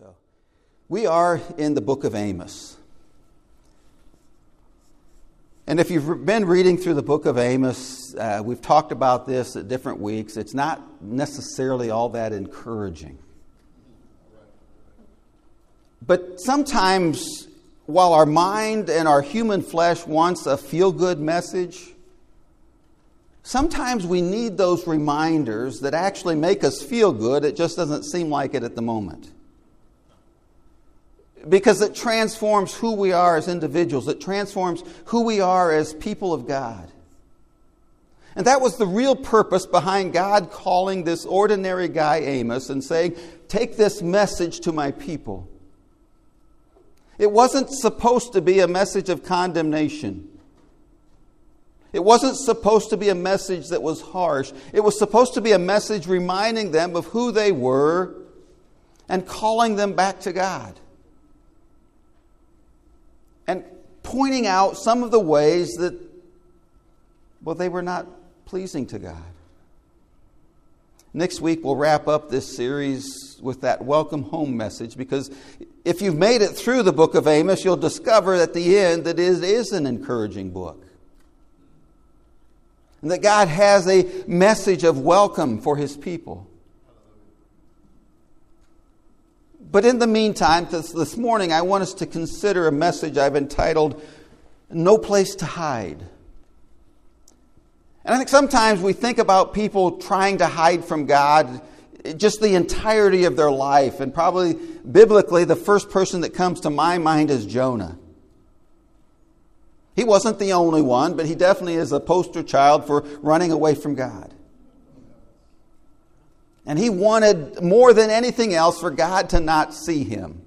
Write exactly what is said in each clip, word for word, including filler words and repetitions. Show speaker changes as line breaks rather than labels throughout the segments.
So, we are in the book of Amos. And if you've been reading through the book of Amos, uh, we've talked about this at different weeks. It's not necessarily all that encouraging. But sometimes, while our mind and our human flesh wants a feel-good message, sometimes we need those reminders that actually make us feel good. It just doesn't seem like it at the moment. Because it transforms who we are as individuals. It transforms who we are as people of God. And that was the real purpose behind God calling this ordinary guy Amos and saying, take this message to my people. It wasn't supposed to be a message of condemnation. It wasn't supposed to be a message that was harsh. It was supposed to be a message reminding them of who they were and calling them back to God. And pointing out some of the ways that, well, they were not pleasing to God. Next week we'll wrap up this series with that welcome home message, because if you've made it through the book of Amos, you'll discover at the end that it is an encouraging book. And that God has a message of welcome for His people. But in the meantime, this, this morning, I want us to consider a message I've entitled, No Place to Hide. And I think sometimes we think about people trying to hide from God just the entirety of their life. And probably biblically, the first person that comes to my mind is Jonah. He wasn't the only one, but he definitely is a poster child for running away from God. And he wanted more than anything else for God to not see him.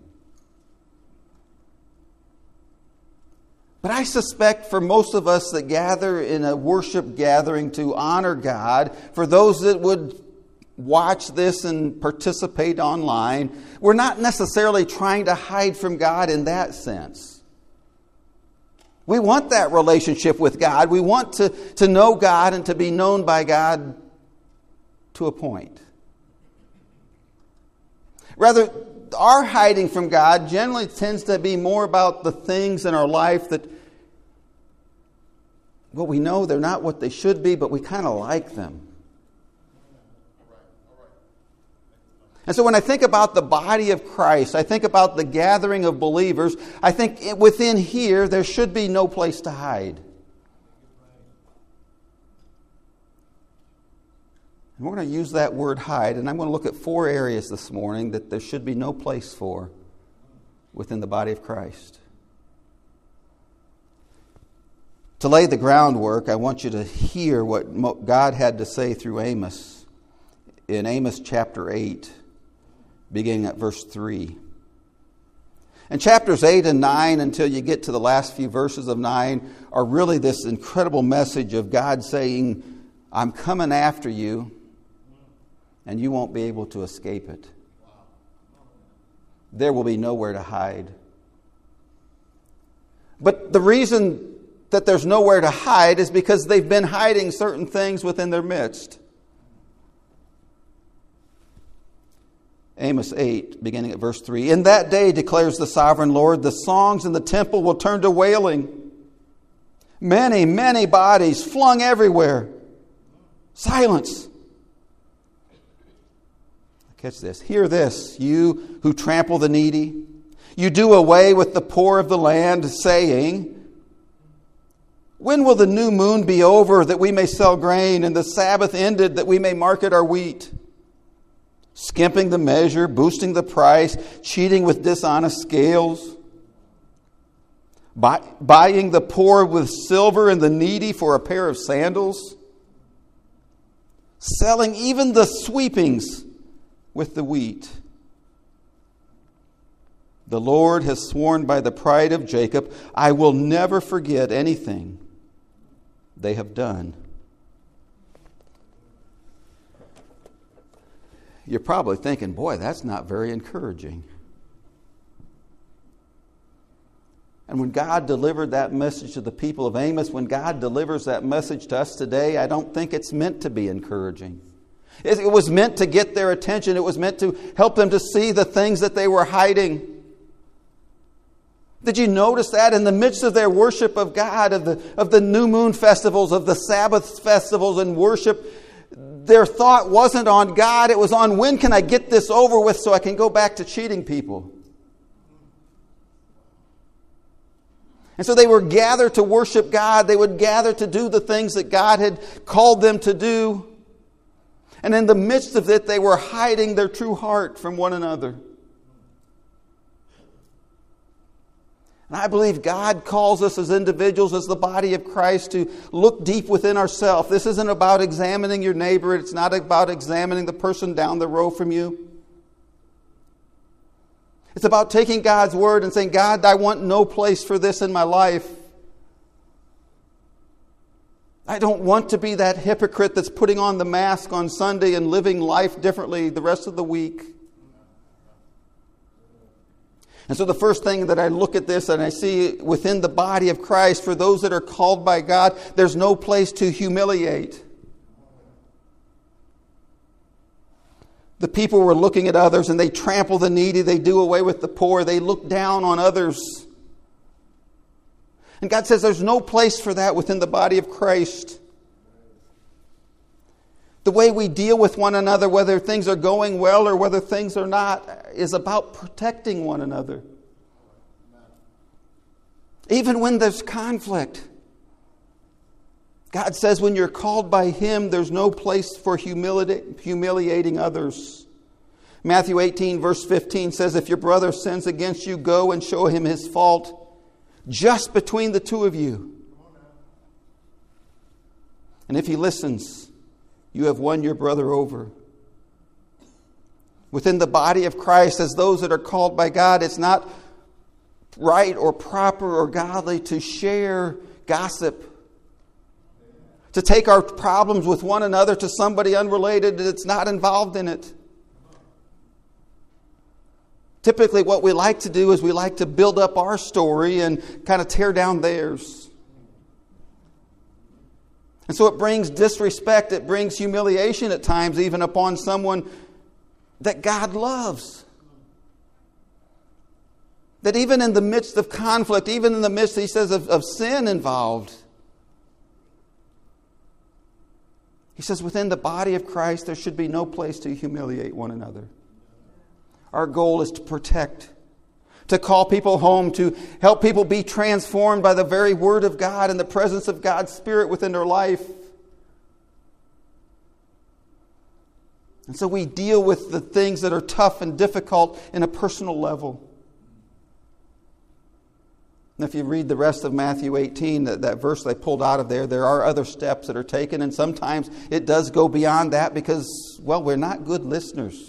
But I suspect for most of us that gather in a worship gathering to honor God, for those that would watch this and participate online, we're not necessarily trying to hide from God in that sense. We want that relationship with God. We want to, to know God and to be known by God to a point. Rather, our hiding from God generally tends to be more about the things in our life that, well, we know they're not what they should be, but we kind of like them. And so when I think about the body of Christ, I think about the gathering of believers, I think within here there should be no place to hide. And we're going to use that word hide, and I'm going to look at four areas this morning that there should be no place for within the body of Christ. To lay the groundwork, I want you to hear what God had to say through Amos in Amos chapter eight, beginning at verse three. And chapters eight and nine, until you get to the last few verses of nine, are really this incredible message of God saying, I'm coming after you, and you won't be able to escape it. There will be nowhere to hide. But the reason that there's nowhere to hide is because they've been hiding certain things within their midst. Amos eight, beginning at verse three. In that day, declares the sovereign Lord, the songs in the temple will turn to wailing. Many, many bodies flung everywhere. Silence. Catch this. Hear this, you who trample the needy. You do away with the poor of the land, saying, when will the new moon be over that we may sell grain, and the Sabbath ended that we may market our wheat? Skimping the measure, boosting the price, cheating with dishonest scales. Buy, buying the poor with silver and the needy for a pair of sandals. Selling even the sweepings with the wheat. The Lord has sworn by the pride of Jacob, I will never forget anything they have done. You're probably thinking, boy, that's not very encouraging. And when God delivered that message to the people of Amos, when God delivers that message to us today, I don't think it's meant to be encouraging. It, it was meant to get their attention. It was meant to help them to see the things that they were hiding. Did you notice that in the midst of their worship of God, of the, of the new moon festivals, of the Sabbath festivals and worship, their thought wasn't on God. It was on, when can I get this over with so I can go back to cheating people? And so they were gathered to worship God. They would gather to do the things that God had called them to do. And in the midst of it, they were hiding their true heart from one another. And I believe God calls us as individuals, as the body of Christ, to look deep within ourselves. This isn't about examining your neighbor. It's not about examining the person down the row from you. It's about taking God's word and saying, God, I want no place for this in my life. I don't want to be that hypocrite that's putting on the mask on Sunday and living life differently the rest of the week. And so the first thing that I look at this and I see within the body of Christ, for those that are called by God, there's no place to humiliate. The people were looking at others and they trample the needy, they do away with the poor, they look down on others. And God says there's no place for that within the body of Christ. The way we deal with one another, whether things are going well or whether things are not, is about protecting one another. Even when there's conflict. God says when you're called by Him, there's no place for humili- humiliating others. Matthew eighteen verse fifteen says, if your brother sins against you, go and show him his fault just between the two of you. And if he listens, you have won your brother over. Within the body of Christ, as those that are called by God, it's not right or proper or godly to share gossip. To take our problems with one another to somebody unrelated that's not involved in it. Typically what we like to do is we like to build up our story and kind of tear down theirs. And so it brings disrespect, it brings humiliation at times, even upon someone that God loves. That even in the midst of conflict, even in the midst, he says, of, of sin involved, he says within the body of Christ there should be no place to humiliate one another. Our goal is to protect, to call people home, to help people be transformed by the very Word of God and the presence of God's Spirit within their life. And so we deal with the things that are tough and difficult in a personal level. And if you read the rest of Matthew eighteen, that, that verse they pulled out of there, there are other steps that are taken. And sometimes it does go beyond that because, well, we're not good listeners.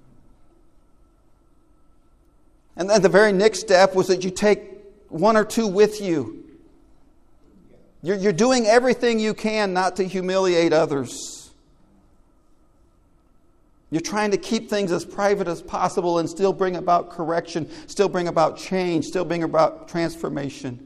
And then the very next step was that you take one or two with you. You're, you're doing everything you can not to humiliate others. You're trying to keep things as private as possible and still bring about correction, still bring about change, still bring about transformation.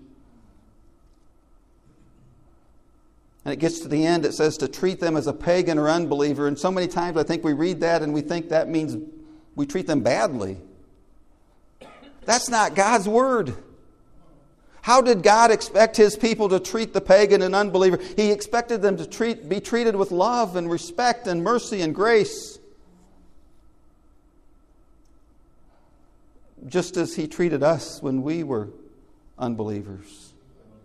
And it gets to the end, it says to treat them as a pagan or unbeliever. And so many times I think we read that and we think that means we treat them badly. That's not God's word. How did God expect His people to treat the pagan and unbeliever? He expected them to treat, be treated with love and respect and mercy and grace. Just as He treated us when we were unbelievers.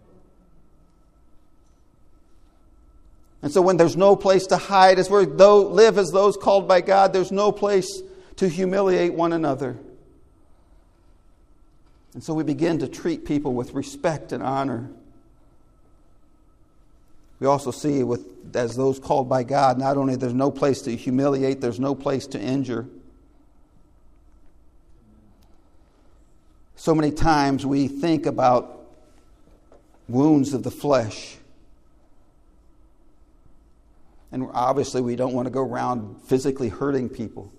And so when there's no place to hide, as we live as those called by God, there's no place to humiliate one another. And so we begin to treat people with respect and honor. We also see with as those called by God, not only there's no place to humiliate, there's no place to injure. So many times we think about wounds of the flesh. And obviously we don't want to go around physically hurting people.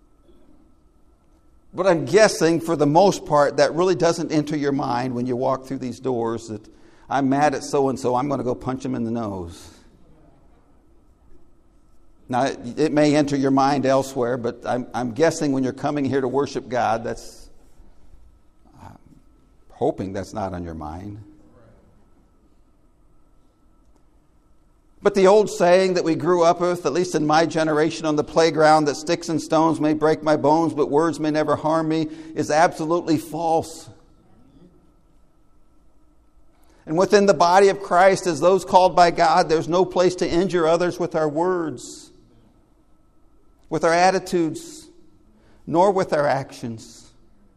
But I'm guessing for the most part that really doesn't enter your mind when you walk through these doors that I'm mad at so-and-so, I'm going to go punch him in the nose. Now, it, it may enter your mind elsewhere, but I'm, I'm guessing when you're coming here to worship God, that's, I'm hoping that's not on your mind. But the old saying that we grew up with, at least in my generation on the playground, that sticks and stones may break my bones, but words may never harm me, is absolutely false. And within the body of Christ, as those called by God, there's no place to injure others with our words, with our attitudes, nor with our actions.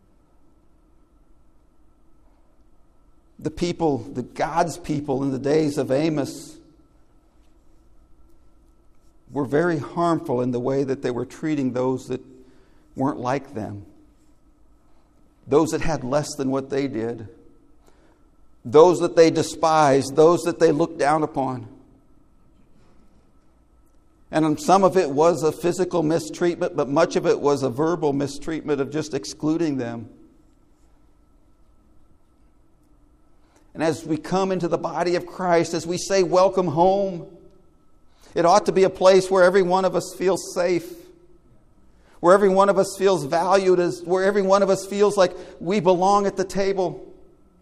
The people, the God's people in the days of Amos, were very harmful in the way that they were treating those that weren't like them. Those that had less than what they did. Those that they despised. Those that they looked down upon. And some of it was a physical mistreatment, but much of it was a verbal mistreatment of just excluding them. And as we come into the body of Christ, as we say, welcome home, it ought to be a place where every one of us feels safe, where every one of us feels valued, where every one of us feels like we belong at the table.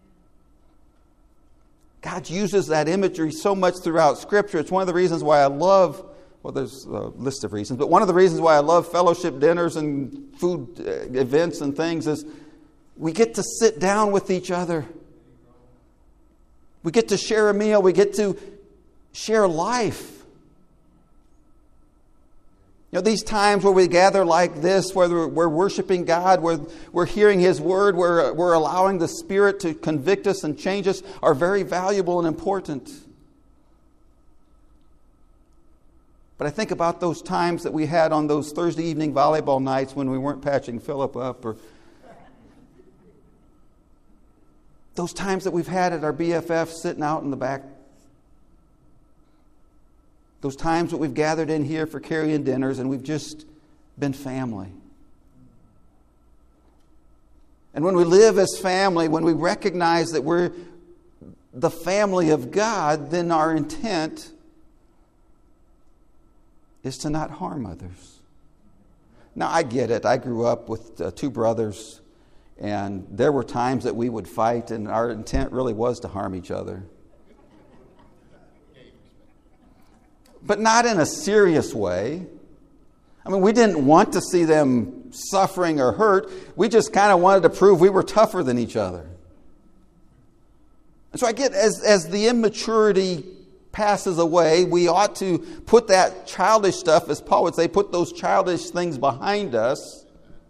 God uses that imagery so much throughout Scripture. It's one of the reasons why I love, well, there's a list of reasons, but one of the reasons why I love fellowship dinners and food events and things is we get to sit down with each other. We get to share a meal. We get to share life. You know, these times where we gather like this, where we're, we're worshiping God, where we're hearing His Word, where we're allowing the Spirit to convict us and change us, are very valuable and important. But I think about those times that we had on those Thursday evening volleyball nights when we weren't patching Philip up, or those times that we've had at our B F F sitting out in the back. Those times that we've gathered in here for carrying dinners and we've just been family. And when we live as family, when we recognize that we're the family of God, then our intent is to not harm others. Now, I get it. I grew up with uh, two brothers, and there were times that we would fight, and our intent really was to harm each other. But not in a serious way. I mean, we didn't want to see them suffering or hurt. We just kind of wanted to prove we were tougher than each other. And so I get, as, as the immaturity passes away, we ought to put that childish stuff, as Paul would say, put those childish things behind us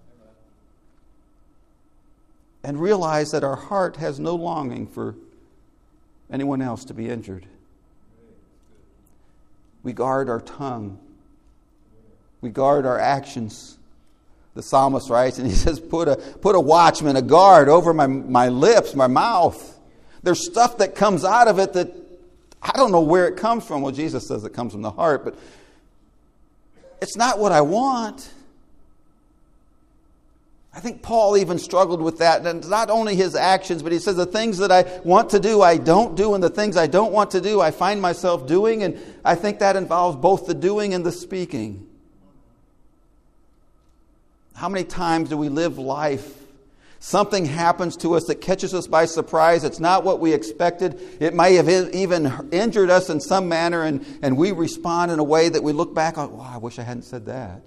and realize that our heart has no longing for anyone else to be injured. We guard our tongue. We guard our actions. The psalmist writes, and he says, put a, put a watchman, a guard over my, my lips, my mouth. There's stuff that comes out of it that I don't know where it comes from. Well, Jesus says it comes from the heart, but it's not what I want. I think Paul even struggled with that. And not only his actions, but he says the things that I want to do, I don't do. And the things I don't want to do, I find myself doing. And I think that involves both the doing and the speaking. How many times do we live life? Something happens to us that catches us by surprise. It's not what we expected. It may have even injured us in some manner. And, and we respond in a way that we look back on, wow, I wish I hadn't said that.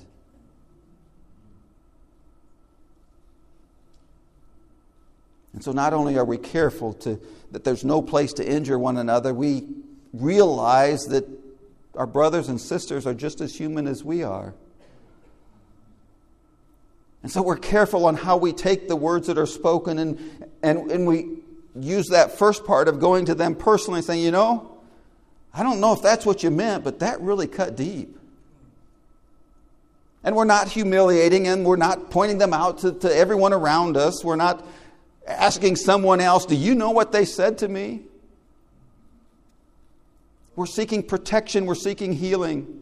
And so not only are we careful to that there's no place to injure one another, we realize that our brothers and sisters are just as human as we are. And so we're careful on how we take the words that are spoken, and, and, and we use that first part of going to them personally and saying, you know, I don't know if that's what you meant, but that really cut deep. And we're not humiliating, and we're not pointing them out to, to everyone around us. We're not asking someone else, do you know what they said to me? We're seeking protection. We're seeking healing.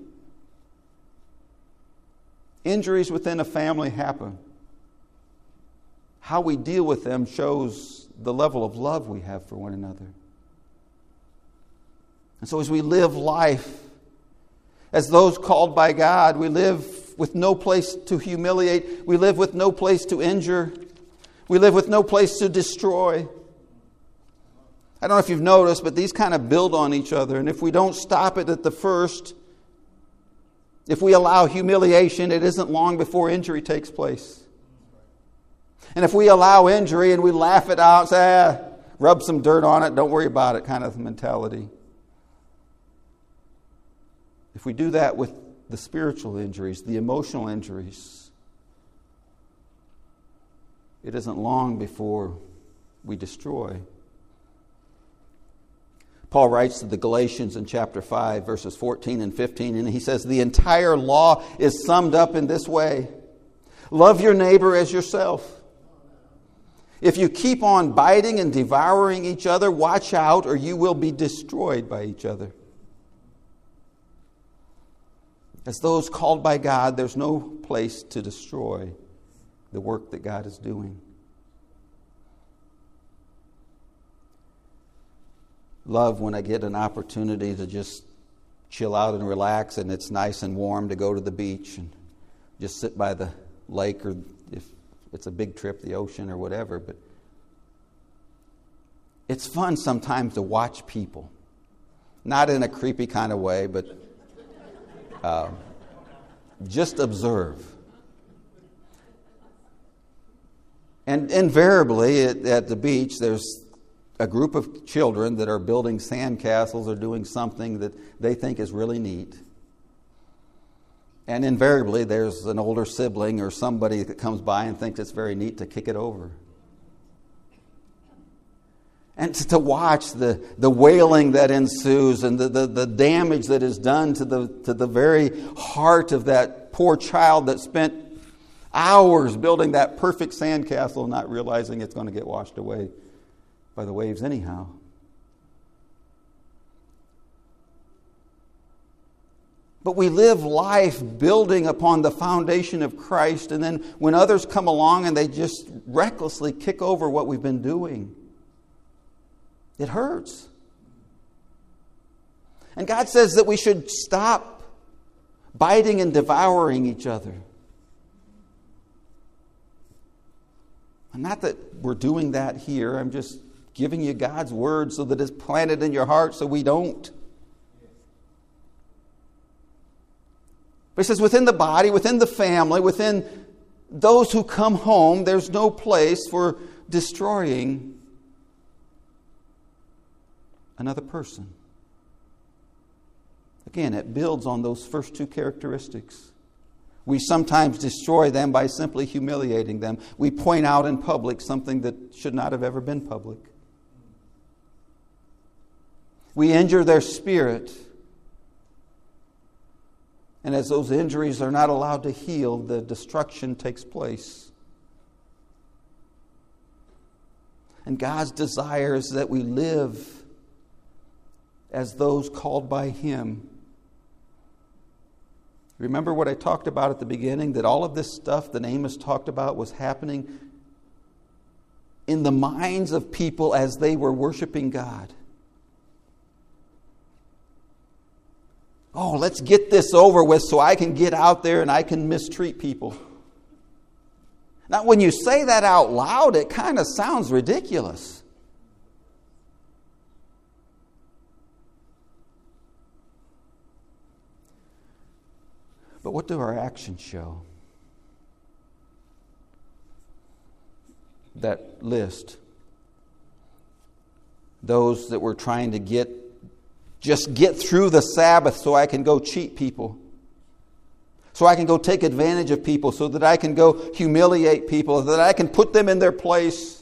Injuries within a family happen. How we deal with them shows the level of love we have for one another. And so as we live life, As those called by God, we live with no place to humiliate. We live with no place to injure. We live with no place to destroy. I don't know if you've noticed, but these kind of build on each other. And if we don't stop it at the first, if we allow humiliation, it isn't long before injury takes place. And if we allow injury and we laugh it out, say, ah, rub some dirt on it, don't worry about it kind of mentality. If we do that with the spiritual injuries, the emotional injuries, it isn't long before we destroy. Paul writes to the Galatians in chapter five, verses fourteen and fifteen, and he says, the entire law is summed up in this way. Love your neighbor as yourself. If you keep on biting and devouring each other, watch out or you will be destroyed by each other. As those called by God, there's no place to destroy the work that God is doing. Love when I get an opportunity to just chill out and relax, and it's nice and warm to go to the beach and just sit by the lake, or if it's a big trip, the ocean or whatever. But it's fun sometimes to watch people. Not in a creepy kind of way, but uh, just observe. And invariably at, at the beach, there's a group of children that are building sandcastles or doing something that they think is really neat. And invariably, there's an older sibling or somebody that comes by and thinks it's very neat to kick it over. And to, to watch the, the wailing that ensues and the, the, the damage that is done to the, to the very heart of that poor child that spent hours building that perfect sandcastle, not realizing it's going to get washed away by the waves anyhow. But we live life building upon the foundation of Christ, and then when others come along and they just recklessly kick over what we've been doing, it hurts. And God says that we should stop biting and devouring each other. And not that we're doing that here. I'm just giving you God's word so that it's planted in your heart so we don't. But he says within the body, within the family, within those who come home, there's no place for destroying another person. Again, it builds on those first two characteristics. We sometimes destroy them by simply humiliating them. We point out in public something that should not have ever been public. We injure their spirit. And as those injuries are not allowed to heal, the destruction takes place. And God's desire is that we live as those called by Him. Remember what I talked about at the beginning, that all of this stuff that Amos talked about was happening in the minds of people as they were worshiping God. Oh, let's get this over with so I can get out there and I can mistreat people. Now, when you say that out loud, it kind of sounds ridiculous. But what do our actions show? That list. Those that were trying to get Just get through the Sabbath so I can go cheat people. So I can go take advantage of people. So that I can go humiliate people. So that I can put them in their place.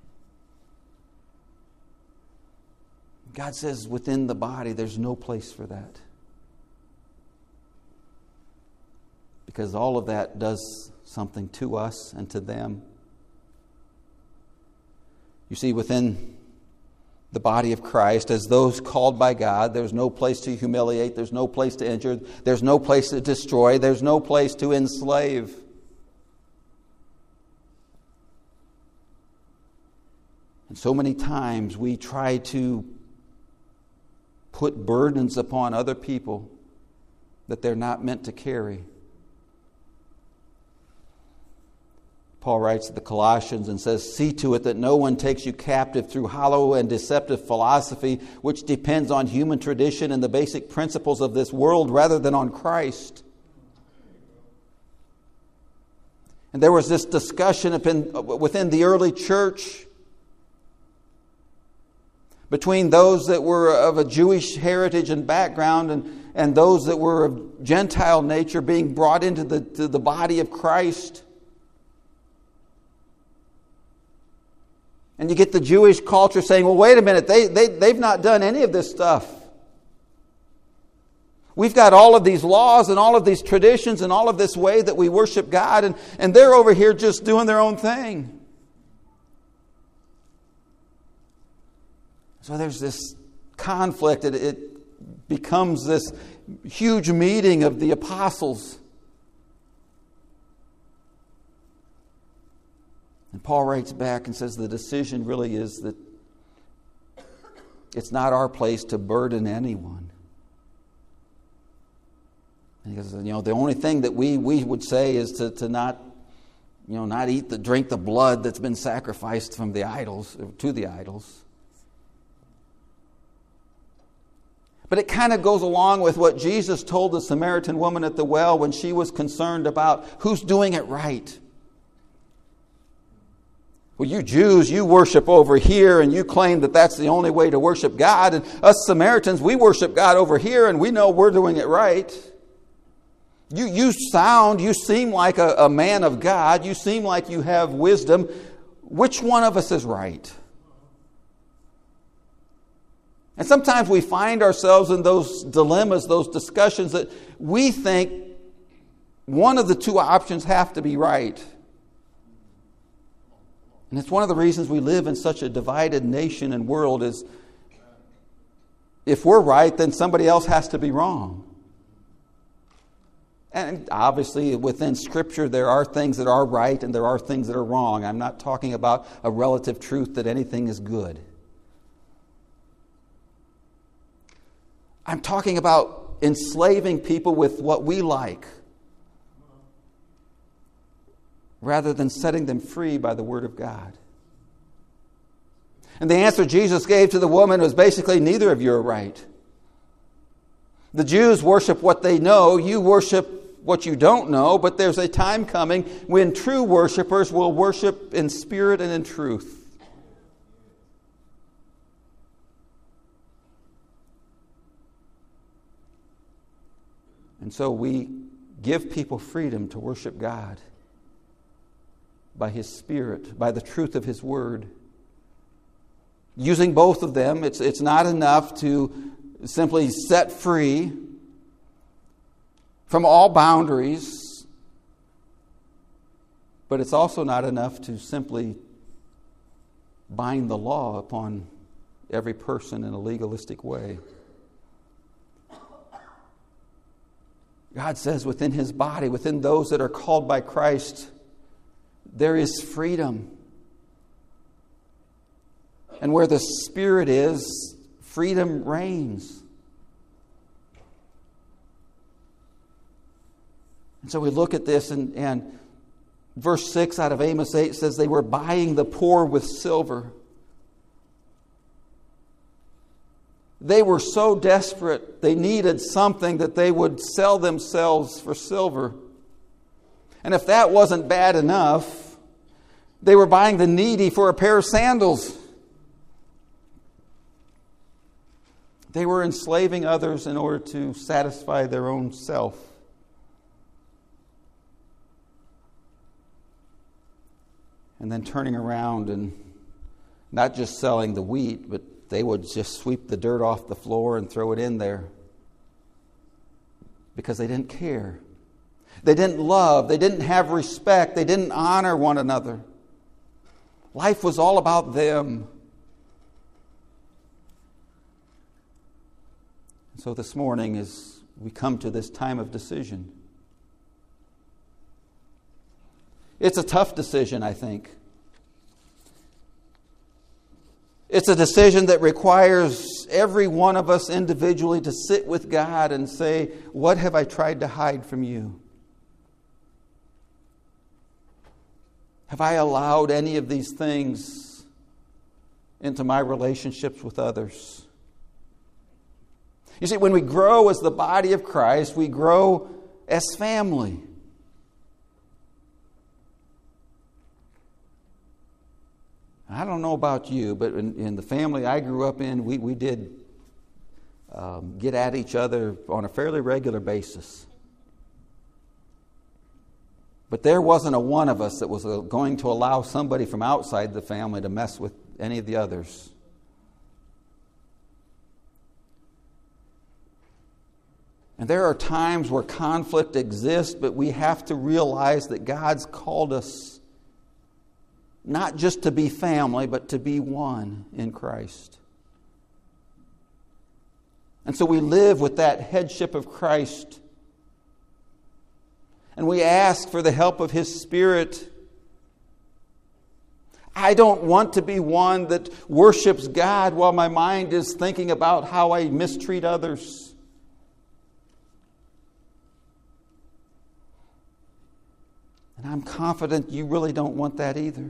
God says within the body there's no place for that. Because all of that does something to us and to them. You see, within the body of Christ, as those called by God, there's no place to humiliate, there's no place to injure, there's no place to destroy, there's no place to enslave. And so many times we try to put burdens upon other people that they're not meant to carry. Paul writes to the Colossians and says, "See to it that no one takes you captive through hollow and deceptive philosophy, which depends on human tradition and the basic principles of this world rather than on Christ." And there was this discussion within the early church between those that were of a Jewish heritage and background and, and those that were of Gentile nature being brought into the, to the body of Christ. And you get the Jewish culture saying, well, wait a minute, they, they, they've not done any of this stuff. We've got all of these laws and all of these traditions and all of this way that we worship God, and, and they're over here just doing their own thing. So there's this conflict. It, it becomes this huge meeting of the apostles. And Paul writes back and says the decision really is that it's not our place to burden anyone. And he goes, you know, the only thing that we, we would say is to, to not, you know, not eat the drink the blood that's been sacrificed from the idols to the idols. But it kind of goes along with what Jesus told the Samaritan woman at the well when she was concerned about who's doing it right. Well, you Jews, you worship over here and you claim that that's the only way to worship God. And us Samaritans, we worship God over here and we know we're doing it right. You, you sound, you seem like a, a man of God. You seem like you have wisdom. Which one of us is right? And sometimes we find ourselves in those dilemmas, those discussions that we think one of the two options have to be right. And it's one of the reasons we live in such a divided nation and world is if we're right, then somebody else has to be wrong. And obviously within Scripture there are things that are right and there are things that are wrong. I'm not talking about a relative truth that anything is good. I'm talking about enslaving people with what we like, rather than setting them free by the Word of God. And the answer Jesus gave to the woman was basically, neither of you are right. The Jews worship what they know, you worship what you don't know, but there's a time coming when true worshipers will worship in spirit and in truth. And so we give people freedom to worship God by His Spirit, by the truth of His Word. Using both of them, it's, it's not enough to simply set free from all boundaries, but it's also not enough to simply bind the law upon every person in a legalistic way. God says within His body, within those that are called by Christ, there is freedom. And where the Spirit is, freedom reigns. And so we look at this, and, and verse six out of Amos eight says they were buying the poor with silver. They were so desperate, they needed something that they would sell themselves for silver. And if that wasn't bad enough, they were buying the needy for a pair of sandals. They were enslaving others in order to satisfy their own self. And then turning around and not just selling the wheat, but they would just sweep the dirt off the floor and throw it in there. Because they didn't care. They didn't love. They didn't have respect. They didn't honor one another. Life was all about them. So this morning, as we come to this time of decision, it's a tough decision, I think. It's a decision that requires every one of us individually to sit with God and say, what have I tried to hide from you? Have I allowed any of these things into my relationships with others? You see, when we grow as the body of Christ, we grow as family. I don't know about you, but in, in the family I grew up in, we, we did um, get at each other on a fairly regular basis. But there wasn't a one of us that was going to allow somebody from outside the family to mess with any of the others. And there are times where conflict exists, but we have to realize that God's called us not just to be family, but to be one in Christ. And so we live with that headship of Christ. And we ask for the help of His Spirit. I don't want to be one that worships God while my mind is thinking about how I mistreat others. And I'm confident you really don't want that either.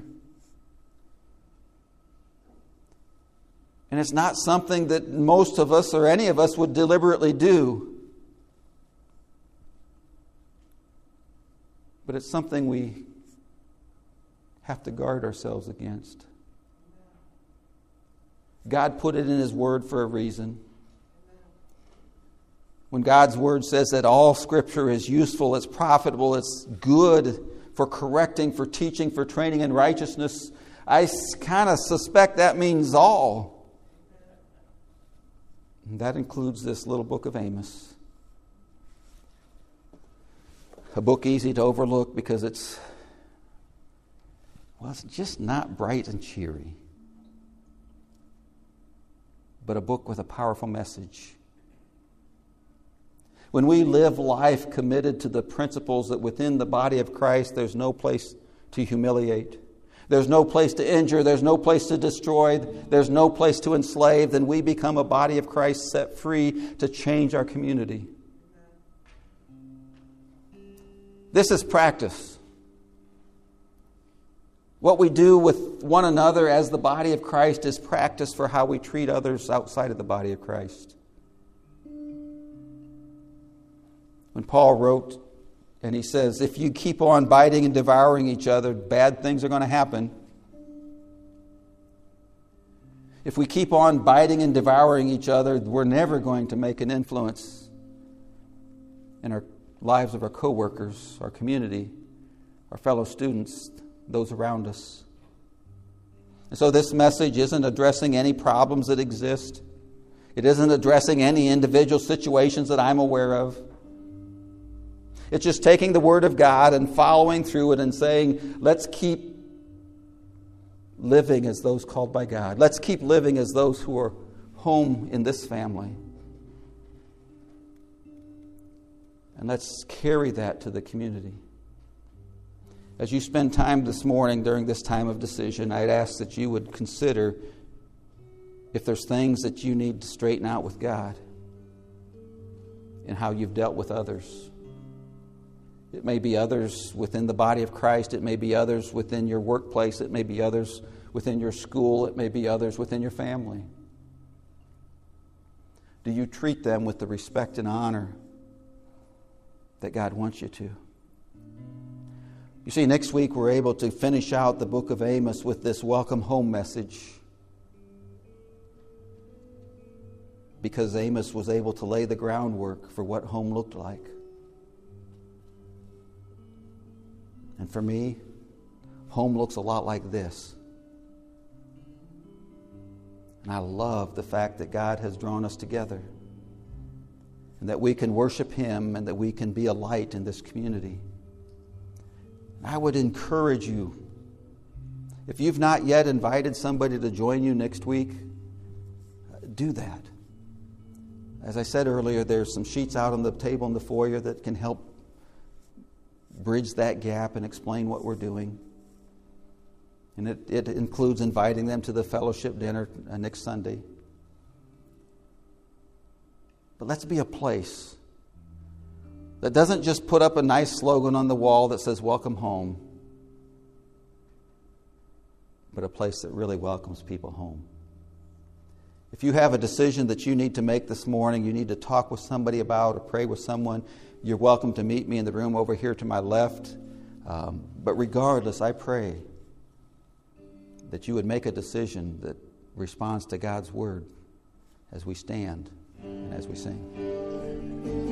And it's not something that most of us or any of us would deliberately do. But it's something we have to guard ourselves against. God put it in His Word for a reason. When God's Word says that all Scripture is useful, it's profitable, it's good for correcting, for teaching, for training in righteousness, I kind of suspect that means all. And that includes this little book of Amos. A book easy to overlook because it's, well, it's just not bright and cheery. But a book with a powerful message. When we live life committed to the principles that within the body of Christ, there's no place to humiliate. There's no place to injure. There's no place to destroy. There's no place to enslave. Then we become a body of Christ set free to change our community. This is practice. What we do with one another as the body of Christ is practice for how we treat others outside of the body of Christ. When Paul wrote, and he says, if you keep on biting and devouring each other, bad things are going to happen. If we keep on biting and devouring each other, we're never going to make an influence in our lives of our coworkers, our community, our fellow students, those around us. And so this message isn't addressing any problems that exist. It isn't addressing any individual situations that I'm aware of. It's just taking the Word of God and following through it and saying, let's keep living as those called by God. Let's keep living as those who are home in this family. And let's carry that to the community. As you spend time this morning during this time of decision, I'd ask that you would consider if there's things that you need to straighten out with God in how you've dealt with others. It may be others within the body of Christ. It may be others within your workplace. It may be others within your school. It may be others within your family. Do you treat them with the respect and honor that God wants you to? You see, next week we're able to finish out the book of Amos with this welcome home message, because Amos was able to lay the groundwork for what home looked like. And for me, home looks a lot like this. And I love the fact that God has drawn us together and that we can worship Him and that we can be a light in this community. I would encourage you, if you've not yet invited somebody to join you next week, do that. As I said earlier, there's some sheets out on the table in the foyer that can help bridge that gap and explain what we're doing. And it, it includes inviting them to the fellowship dinner next Sunday. But let's be a place that doesn't just put up a nice slogan on the wall that says, welcome home, but a place that really welcomes people home. If you have a decision that you need to make this morning, you need to talk with somebody about or pray with someone, you're welcome to meet me in the room over here to my left. Um, but regardless, I pray that you would make a decision that responds to God's word as we stand and as we sing.